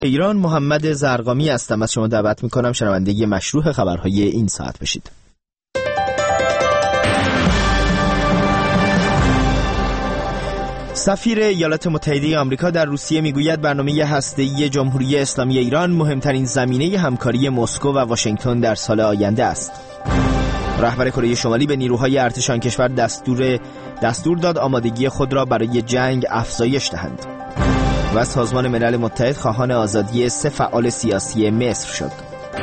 ایران محمد زرقامی هستم. از شما دعوت میکنم شنونده مشروع خبرهای این ساعت بشید. سفیر ایالات متحده آمریکا در روسیه میگوید برنامه هسته‌ای جمهوری اسلامی ایران مهمترین زمینه همکاری مسکو و واشنگتن در سال آینده است. رهبر کره شمالی به نیروهای ارتش آن کشور دستور داد آمادگی خود را برای جنگ افزایش دهند. و سازمان ملل متحد خواهان آزادی 3 فعال سیاسی مصر شد.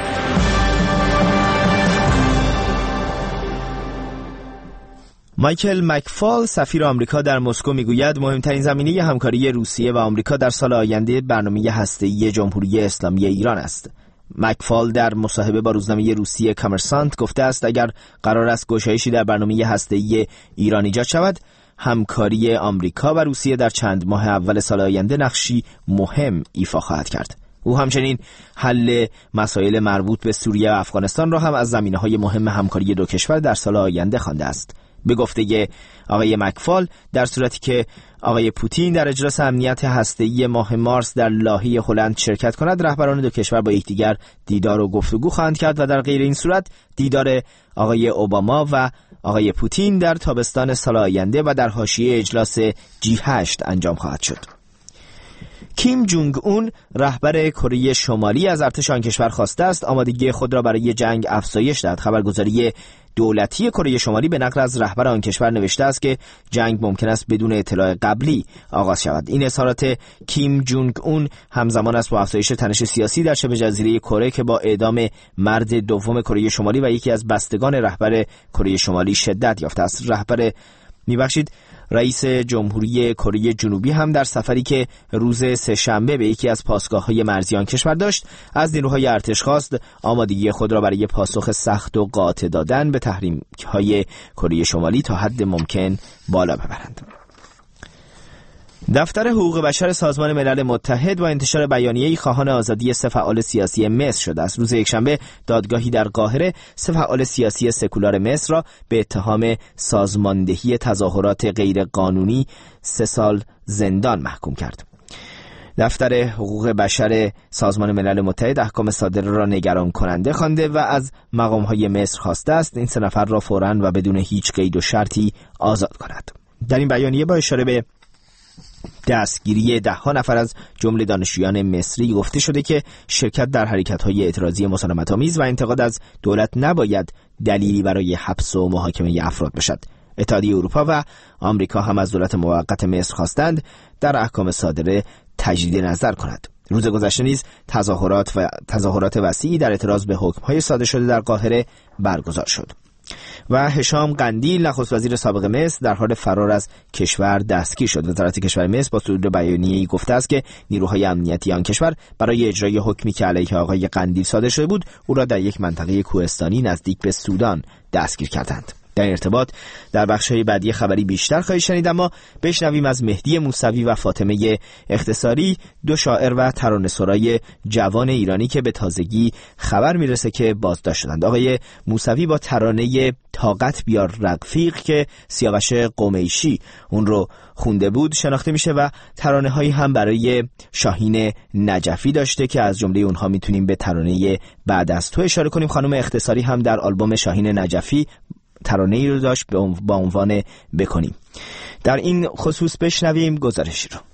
مایکل مکفال سفیر آمریکا در مسکو میگوید مهمترین زمینه همکاری روسیه و آمریکا در سال آینده برنامه هسته‌ای جمهوری اسلامی ایران است. مکفال در مصاحبه با روزنامه روسیه کامرسانت گفته است اگر قرار است گشایشی در برنامه هسته‌ای ایران ایجاد شود، همکاری آمریکا و روسیه در چند ماه اول سال آینده نقشی مهم ایفا خواهد کرد. او همچنین حل مسائل مربوط به سوریه و افغانستان را هم از زمینه‌های مهم همکاری دو کشور در سال آینده خوانده است. به گفته آقای مکفال، در صورتی که آقای پوتین در اجلاس امنیت هسته‌ای ماه مارس در لاهه هلند شرکت کند، رهبران دو کشور با یکدیگر دیدار و گفتگو خواهند کرد و در غیر این صورت دیدار آقای اوباما و آقای پوتین در تابستان سال آینده و در حاشیه اجلاس G8 انجام خواهد شد. کیم جونگ اون رهبر کره شمالی از ارتش آن کشور خواسته است آمادگی خود را برای جنگ افزایش دهد. خبرگزاری دولتی کره شمالی به نقل از رهبر آن کشور نوشته است که جنگ ممکن است بدون اطلاع قبلی آغاز شود. این اظهارات کیم جونگ اون همزمان است با افزایش تنش سیاسی در شبه جزیره کره که با اعدام مرد دوم کره شمالی و یکی از بستگان رهبر کره شمالی شدت یافته است. رئیس جمهوری کره جنوبی هم در سفری که روز سه‌شنبه به یکی از پاسگاه‌های مرزی آن کشور داشت، از نیروهای ارتش خواست آمادگی خود را برای پاسخ سخت و قاطع دادن به تحریم‌های کره شمالی تا حد ممکن بالا ببرند. دفتر حقوق بشر سازمان ملل متحد با انتشار بیانیه‌ای خواهان آزادی 3 فعال سیاسی مصر شده است. روز یکشنبه دادگاهی در قاهره 3 فعال سیاسی سکولار مصر را به اتهام سازماندهی تظاهرات غیر قانونی 3 سال زندان محکوم کرد. دفتر حقوق بشر سازمان ملل متحد احکام صادره را نگران کننده خوانده و از مقام‌های مصر خواسته است این 3 نفر را فوراً و بدون هیچ قید و شرطی آزاد کند. در این بیانیه با اشاره به دستگیری 10 نفر از جمله دانشجویان مصری گفته شده که شرکت در حرکت‌های اعتراضی مسالمت‌آمیز و انتقاد از دولت نباید دلیلی برای حبس و محاکمه افراد باشد. اتحادیه اروپا و آمریکا هم از دولت موقت مصر خواستند در احکام صادره تجدید نظر کند. روز گذشته نیز تظاهرات وسیعی در اعتراض به حکم‌های صادر شده در قاهره برگزار شد. و هشام قندیل نخست وزیر سابق مصر در حال فرار از کشور دستگیر شد. وزارت کشور مصر با صدور بیانیه‌ای گفته است که نیروهای امنیتی آن کشور برای اجرای حکمی که علیه آقای قندیل صادر شده بود او را در یک منطقه کوهستانی نزدیک به سودان دستگیر کردند. در این ارتباط در بخش‌های بعدی خبری بیشتر خواهید شنید، اما بشنویم از مهدی موسوی و فاطمه اختصاری، 2 شاعر و ترانه‌سرای جوان ایرانی که به تازگی خبر میرسه که بازداشت شدند. آقای موسوی با ترانه طاقت بیار رفیق که سیاوش قمیشی اون رو خونده بود شناخته میشه و ترانه‌هایی هم برای شاهین نجفی داشته که از جمله اونها میتونیم به ترانه بعد از تو اشاره کنیم. خانم اختصاری هم در آلبوم شاهین نجفی ترانه‌ای رو داشت با عنوان بکنیم. در این خصوص بشنویم گزارشی رو.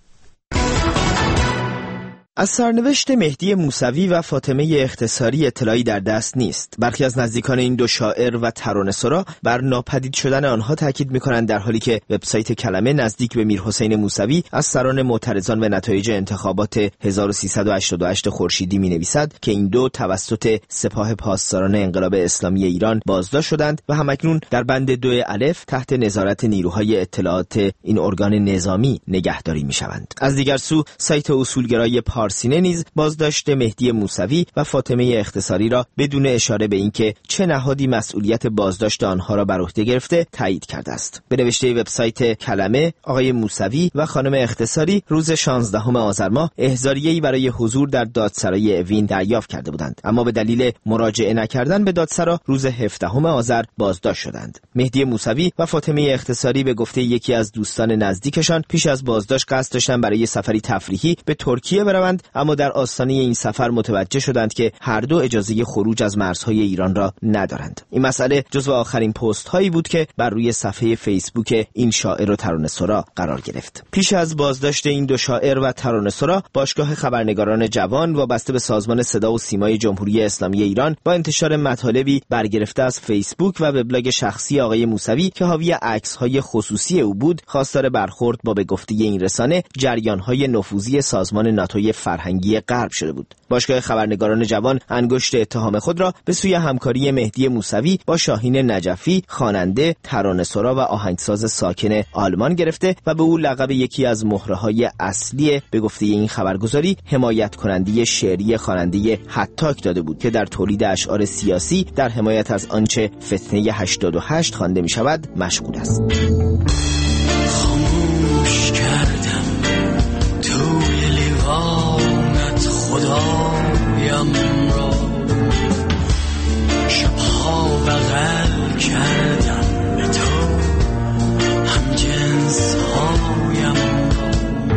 از سرنوشت مهدی موسوی و فاطمه اختصاری اطلاعی در دست نیست. برخی از نزدیکان این 2 شاعر و ترانه‌سرا بر ناپدید شدن آنها تاکید می‌کنند، در حالی که وبسایت کلمه نزدیک به میرحسین موسوی از سران معترضان به نتایج انتخابات 1388 خورشیدی می‌نویسد که این 2 توسط سپاه پاسداران انقلاب اسلامی ایران بازداشت شدند و همکنون در بند 2 الف تحت نظارت نیروهای اطلاعات این ارگان نظامی نگهداری می‌شوند. از دیگر سو سایت اصولگرای پارسینه نیز بازداشت مهدی موسوی و فاطمه اختصاری را بدون اشاره به اینکه چه نهادی مسئولیت بازداشت آنها را بر عهده گرفته تایید کرده است. به نوشته وبسایت کلمه، آقای موسوی و خانم اختصاری روز 16 آذر ماه احضاریه‌ای برای حضور در دادسرای اوین دریافت کرده بودند، اما به دلیل مراجعه نکردن به دادسرا روز 17 آذر بازداشت شدند. مهدی موسوی و فاطمه اختصاری به گفته یکی از دوستان نزدیکشان پیش از بازداشت قصد داشتند برای سفری تفریحی به ترکیه بروند بودند، اما در آستانه این سفر متوجه شدند که هر دو اجازه خروج از مرزهای ایران را ندارند. این مسئله جزو آخرین پست هایی بود که بر روی صفحه فیسبوک این شاعر و ترانه‌سرا قرار گرفت. پیش از بازداشت این دو شاعر و ترانه‌سرا، باشگاه خبرنگاران جوان وابسته به سازمان صدا و سیمای جمهوری اسلامی ایران با انتشار مطالبی برگرفته از فیسبوک و وبلاگ شخصی آقای موسوی که حاوی عکس‌های خصوصی او بود، خواستار برخورد با به گفته این رسانه جریان‌های نفوذی سازمان ناتوی فرهنگی غرب شده بود. باشگاه خبرنگاران جوان انگشت اتهام خود را به سوی همکاری مهدی موسوی با شاهین نجفی، خواننده، ترانه‌سرا و آهنگساز ساکن آلمان گرفته و به او لقب یکی از مهره‌های اصلی به گفته این خبرگزاری حمایت کننده شعری خواننده هتاک داده بود که در تولید اشعار سیاسی در حمایت از آنچه فتنه 88 خوانده می شود مشغول است. خاموش کردم توی لیوانت خدایم را، شبها بغل کردم به تو هم جنس هایم را،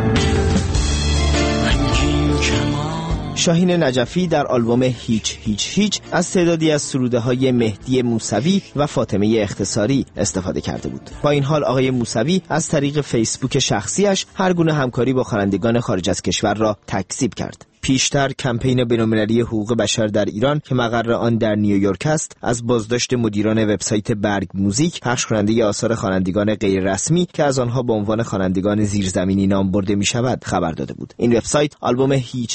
رنگین کمان. شاهین نجفی در آلبوم هیچ از تعدادی از سروده های مهدی موسوی و فاطمه اختصاری استفاده کرده بود. با این حال آقای موسوی از طریق فیسبوک شخصیش هر گونه همکاری با خوانندگان خارج از کشور را تکذیب کرد. پیشتر کمپین بین‌المللی حقوق بشر در ایران که مقر آن در نیویورک است، از بازداشت مدیران وبسایت برگ موزیک، پخش کننده آثار خوانندگان غیر رسمی که از آنها به عنوان خوانندگان زیرزمینی نام برده می‌شود خبر داده بود. این وبسایت آلبوم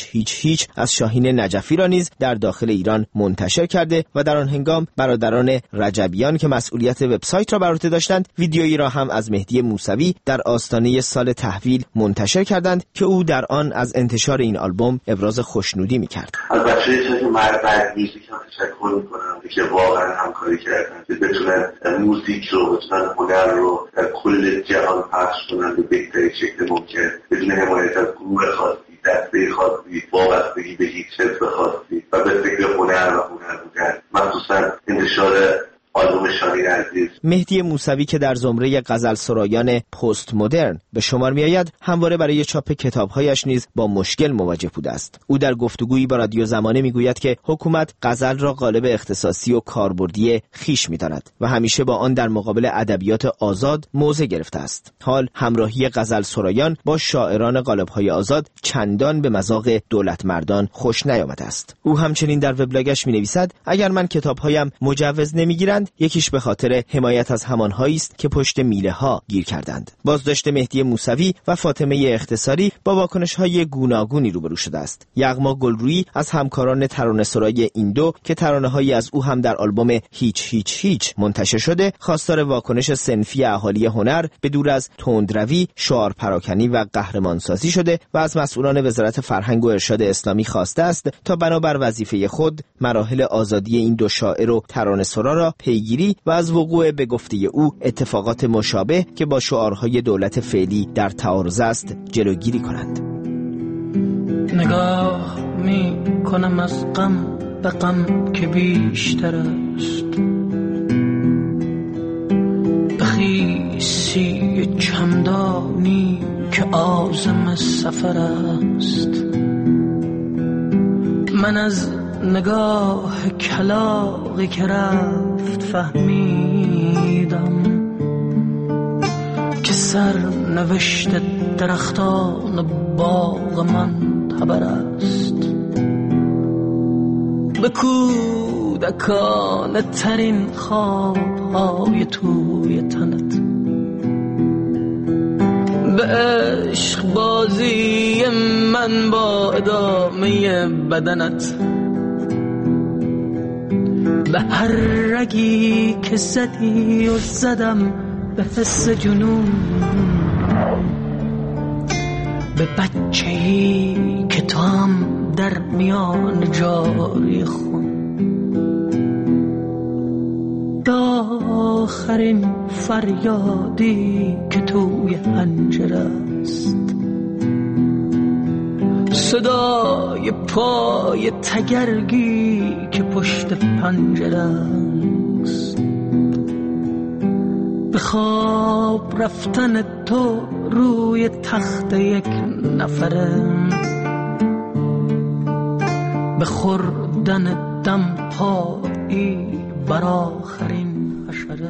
هیچ از شاهین نجفی را نیز در داخل ایران منتشر کرده و در آن هنگام برادران رجبیان که مسئولیت وبسایت را بر عهده داشتند، ویدیویی را هم از مهدی موسوی در آستانه سال تحویل منتشر کردند که او در آن از انتشار این آلبوم ابراز خوشنودی می‌کرد. از بچه‌های چیزی مرد موزیک هم تشکر می‌کنم که واقعا همکاری کردن که بتونن موزیک رو، بتونن هنر رو در کل جهان پخش کنن به بهترین شکل ممکن، بدون حمایت از گروه خاصی، دسته خاصی، وابستگی به هیچ حزب خاصی و به فکر هنر و هنر بودن، مخصوصا انتشار آلبوم شاهین عزیز. مهدی موسوی که در زمره غزل سرایان پست مدرن به شمار می آید، همواره برای چاپ کتاب‌هایش نیز با مشکل مواجه بوده است. او در گفتگویی با رادیو زمانه می گوید که حکومت غزل را قالب اختصاصی و کاربردی خیش می داند و همیشه با آن در مقابل ادبیات آزاد موضع گرفته است. حال همراهی غزل سرایان با شاعران قالب‌های آزاد چندان به مذاق دولت مردان خوش نیامده است. او همچنین در وبلاگش می نویسد اگر من کتاب‌هایم مجوز نمی‌گیرند، یکیش به خاطر حمایت از همانهایی است که پشت میله ها گیر کردند. بازداشت مهدی موسوی و فاطمه اختصاری با واکنش‌های گوناگونی روبرو شده است. یغما گلرویی از همکاران ترانه‌سرای این دو که ترانه‌هایی از او هم در آلبوم هیچ منتشر شده، خواستار واکنش صنفی اهالی هنر به دور از تندروی، شعار پراکنی و قهرمانسازی شده و از مسئولان وزارت فرهنگ و ارشاد اسلامی خواسته است تا بنابر وظیفه خود مراحل آزادی این دو شاعر و ترانه‌سرا را پیگیری و از وقوع به گفته او اتفاقات مشابه که با شعارهای دولت فعلی در تعارض است جلوگیری کنند. نگاه می کنم از غم به غم که بیشتر است، بخیسی چمدانی که عازم سفر است. من از نگاه کلاغی که رفت فهمیدم که سر نوشت درختان باغ من خبر است. به کودکانه ترین خوابهای توی تنت، به عشق بازی من با ادامه بدنت، به هر رگی که زدی و زدم به حس جنون، به بچه‌ای که تو هم در میان جاری خون، به آخرین فریادی که توی حنجره است، صدای پای تگرگی که پشت پنجره است، به خواب رفتن تو روی تخت یک نفره، به خوردن دم پایی بر آخرین حشره.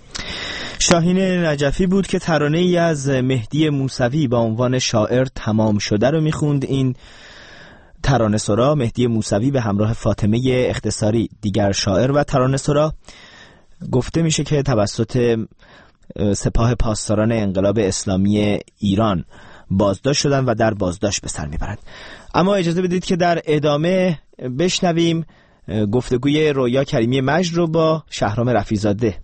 شاهین نجفی بود که ترانه ای از مهدی موسوی با عنوان شاعر تمام شده رو میخوند. این ترانه سرا مهدی موسوی به همراه فاطمه اختصاری دیگر شاعر و ترانه سرا گفته میشه که توسط سپاه پاسداران انقلاب اسلامی ایران بازداشت شدن و در بازداشت به سر میبرند. اما اجازه بدید که در ادامه بشنویم گفتگوی رویا کریمی مجد رو با شهرام رفیع‌زاده.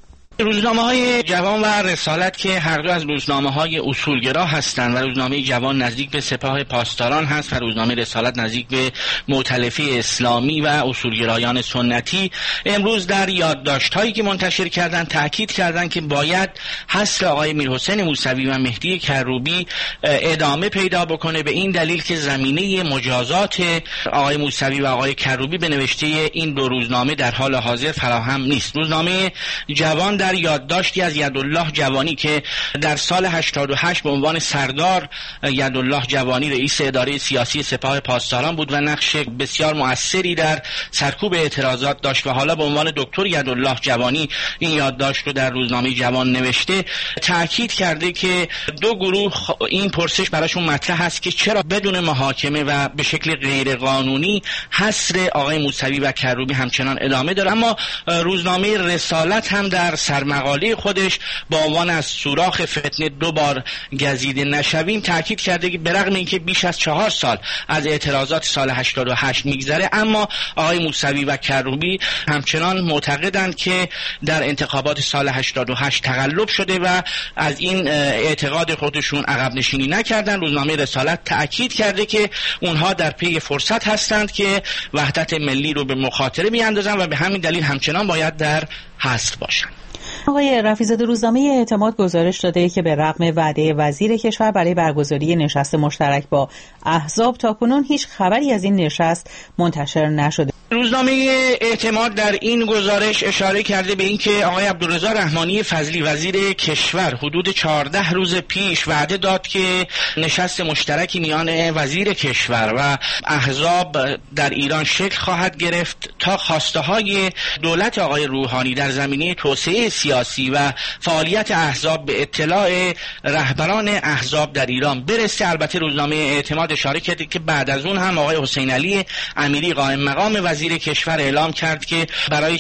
روزنامه‌های جوان و رسالت که هر دو از روزنامه‌های اصولگرا هستند و روزنامه جوان نزدیک به سپاه پاسداران هست و روزنامه رسالت نزدیک به مؤتلفه اسلامی و اصولگرایان سنتی، امروز در یادداشت‌هایی که منتشر کردند تاکید کردند که باید حصر آقای میرحسین موسوی و مهدی کروبی ادامه پیدا بکنه، به این دلیل که زمینه مجازات آقای موسوی و آقای کروبی به نوشته این دو روزنامه در حال حاضر فراهم نیست. روزنامه جوان در یادداشتی از یدالله جوانی که در سال 88 به عنوان سردار یدالله جوانی رئیس اداره سیاسی سپاه پاسداران بود و نقش بسیار مؤثری در سرکوب اعتراضات داشت و حالا به عنوان دکتر یدالله جوانی این یادداشت رو در روزنامه جوان نوشته، تاکید کرده که دو گروه این پرسش براشون مطرح است که چرا بدون محاکمه و به شکل غیر قانونی حصر آقای موسوی و کروبی همچنان ادامه داره. اما روزنامه رسالت هم در سرمقاله خودش با عنوان از سوراخ فتنه دوبار گزیده نشویم تاکید کرده که برغم اینکه بیش از 4 سال از اعتراضات سال 88 میگذره، اما آقای موسوی و کروبی همچنان معتقدند که در انتخابات سال 88 تقلب شده و از این اعتقاد خودشون عقب نشینی نکردن. روزنامه رسالت تاکید کرده که اونها در پی فرصت هستند که وحدت ملی رو به مخاطره میاندازن و به همین دلیل همچنان باید در حصر باشند. آقای رفیع‌زاده، روزنامه اعتماد گزارش داده که به رغم وعده وزیر کشور برای برگزاری نشست مشترک با احزاب تاکنون هیچ خبری از این نشست منتشر نشده. روزنامه اعتماد در این گزارش اشاره کرده به اینکه آقای عبدالرضا رحمانی فضلی وزیر کشور حدود 14 روز پیش وعده داد که نشست مشترکی میان وزیر کشور و احزاب در ایران شکل خواهد گرفت تا خواسته‌های دولت آقای روحانی در زمینه توسعه سیاسی و فعالیت احزاب به اطلاع رهبران احزاب در ایران برسه. البته روزنامه اعتماد اشاره کرده که بعد از اون هم آقای حسین علی امیری قائم مقام وزیر کشور اعلام کرد که برای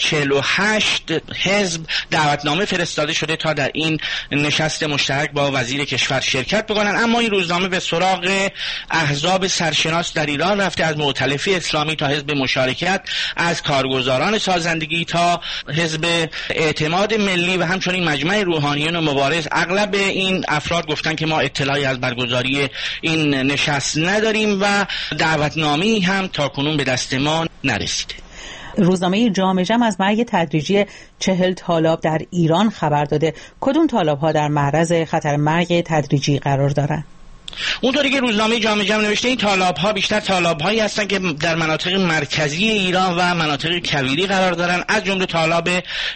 48 حزب دعوتنامه فرستاده شده تا در این نشست مشترک با وزیر کشور شرکت بکنن. اما این روزنامه به سراغ احزاب سرشناس در ایران رفته، از مؤتلفه اسلامی تا حزب مشارکت، از کارگزاران سازندگی تا حزب اعتماد ملی و همچنین مجمع روحانیون مبارز. اغلب این افراد گفتن که ما اطلاعی از برگزاری این نشست نداریم و دعوتنامه‌ای هم تاکنون به دست ما نرسیده. روزنامه جامع جمع از مرگ تدریجی 40 طالاب در ایران خبر داده. کدوم طالب‌ها در معرض خطر مرگ تدریجی قرار دارند؟ اونطوری که روزنامه جامع جمع نوشته این طالب‌ها بیشتر طالب‌هایی هستند که در مناطق مرکزی ایران و مناطق کویری قرار دارند، از جمله طالب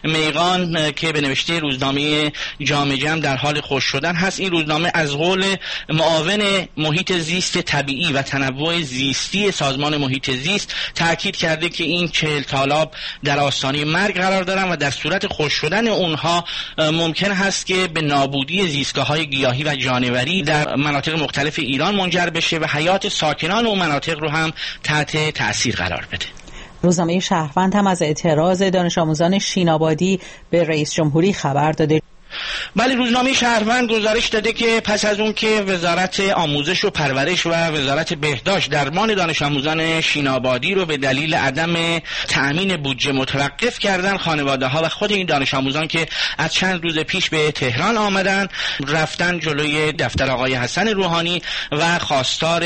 میغان که به نوشته روزنامه جامع جمع در حال خشک شدن هست. این روزنامه از قول معاون محیط زیست طبیعی و تنوع زیستی سازمان محیط زیست تاکید کرده که این 40 طالب در آستانه مرگ قرار دارند و در صورت خشک شدن اونها ممکن هست که به نابودی زیستگاه‌های گیاهی و جانوری در مناطق مختلف ایران منجر بشه و حیات ساکنان اون مناطق رو هم تحت تأثیر قرار بده. روزنامه شهروند هم از اعتراض دانش آموزان شینابادی به رئیس جمهوری خبر داده. بله، روزنامه شهروند گزارش داده که پس از اون که وزارت آموزش و پرورش و وزارت بهداشت درمان دانش آموزان شینابادی رو به دلیل عدم تأمین بودجه متوقف کردن، خانواده ها و خود این دانش آموزان که از چند روز پیش به تهران آمدن رفتن جلوی دفتر آقای حسن روحانی و خواستار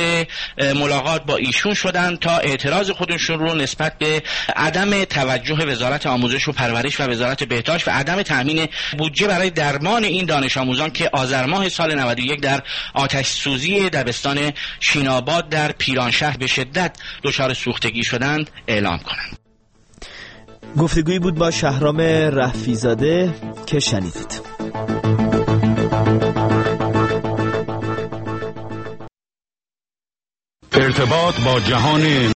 ملاقات با ایشون شدن تا اعتراض خودشون رو نسبت به عدم توجه وزارت آموزش و پرورش و وزارت بهداشت و عدم تأمین بودجه برای درمان این دانش آموزان که آذر ماه سال 91 در آتش سوزی دبستان شیناباد در پیرانشهر به شدت دچار سوختگی شدند اعلام کنند. گفتگویی بود با شهرام رفیع‌زاده که شنیدید. ارتباط با جهان